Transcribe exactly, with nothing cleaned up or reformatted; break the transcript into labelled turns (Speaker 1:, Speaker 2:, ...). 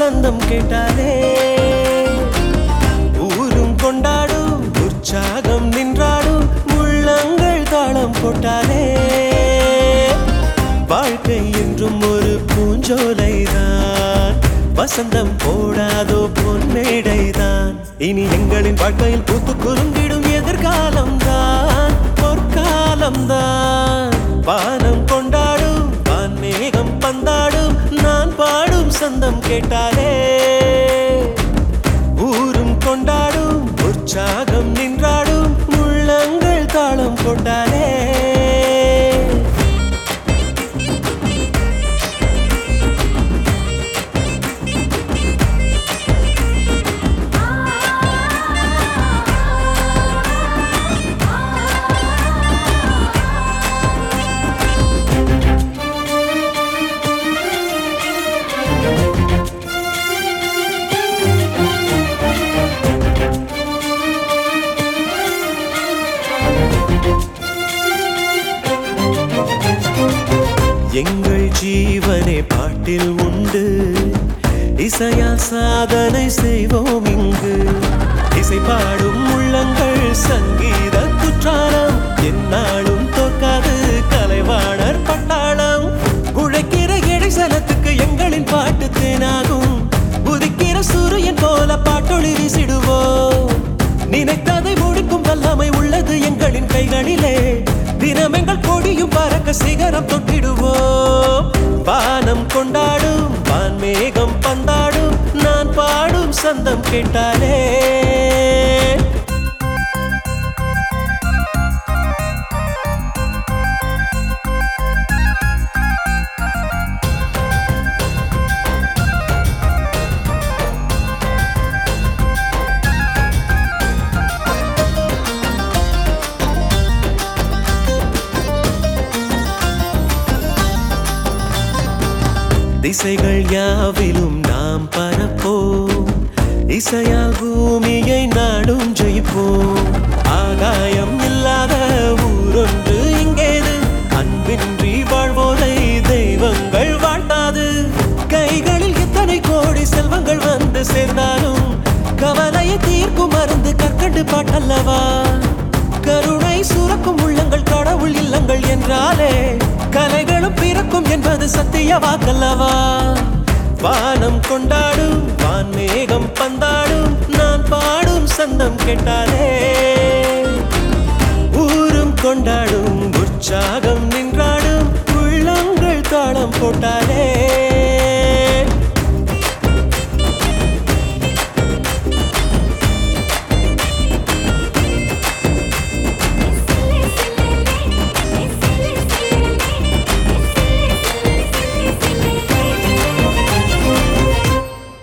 Speaker 1: சந்தம் கேட்டாலே ஊரும் கொண்டாடும் உற்சாகம் நின்றாடும் உள்ளங்கள் தாளம் போட்டாலே வாழ்க்கை என்றும் ஒரு பூஞ்சோலைதான் வசந்தம் போடாதோ பொன்மேடைதான் இனி எங்களின் வாழ்க்கையில் பூத்து குறுங்கிடும் எதிர்காலம்தான் பொற்காலம்தான் வானம் கொண்டாடும் வான்மேகம் பந்தாடும் நான் பாடும் சந்தம் கேட்டாலே ஊரும் கொண்டாடும் உற்சாகம் நின்றாடும் உள்ளங்கள் தாளம் போட்டாலே எங்கள் ஜீவனே பாட்டில் உண்டு இசையா சாதனை செய்வோம் இங்கு இசை பாடும் உள்ளங்கள் சங்கீத குற்றாலம் என்னாலும் தோற்காது கலைவாணர் பட்டாளம் உழைக்கிற இடைசலத்துக்கு எங்களின் பாட்டு தேனாகும் உதிக்கிற சூரியன் போல பாட்டொளி வீசிடுவோம் நினைத்ததை முடிக்கும் வல்லமை உள்ளது எங்களின் கைகளிலே தினம் எங்கள் கொடியும் பறக்க சிகரம் தொட்டிடுவோம் வானம் கொண்டாடும் வான்மேகம் பந்தாடும் நான் பாடும் சந்தம் கேட்டாலே திசைகள் யாவிலும் நாம் பரப்போம் இசையால் பூமியை நாடும் ஜெயிப்போம் ஆகாயம் இல்லாத ஊரொன்று இங்கேது அன்பின்றி வாழ்வோரை தெய்வங்கள் வாழ்த்தாது கைகளில் எத்தனை கோடி செல்வங்கள் வந்து சேர்ந்தாலும் கவலையை தீர்க்கும் மருந்து கற்கண்டு பாட்டல்லவா கருணை சுரக்கும் உள்ளங்கள் கடவுள் இல்லங்கள் என்றாலே கலைகளும் பிறக்கும் என்பது சத்திய வாக்கல்லவா வானம் கொண்டாடும் வான்மேகம் பந்தாடும் நான் பாடும் சந்தம் கேட்டாலே ஊரும் கொண்டாடும் உற்சாகம் நின்றாடும் உள்ளங்கள் தாளம் போட்டாலே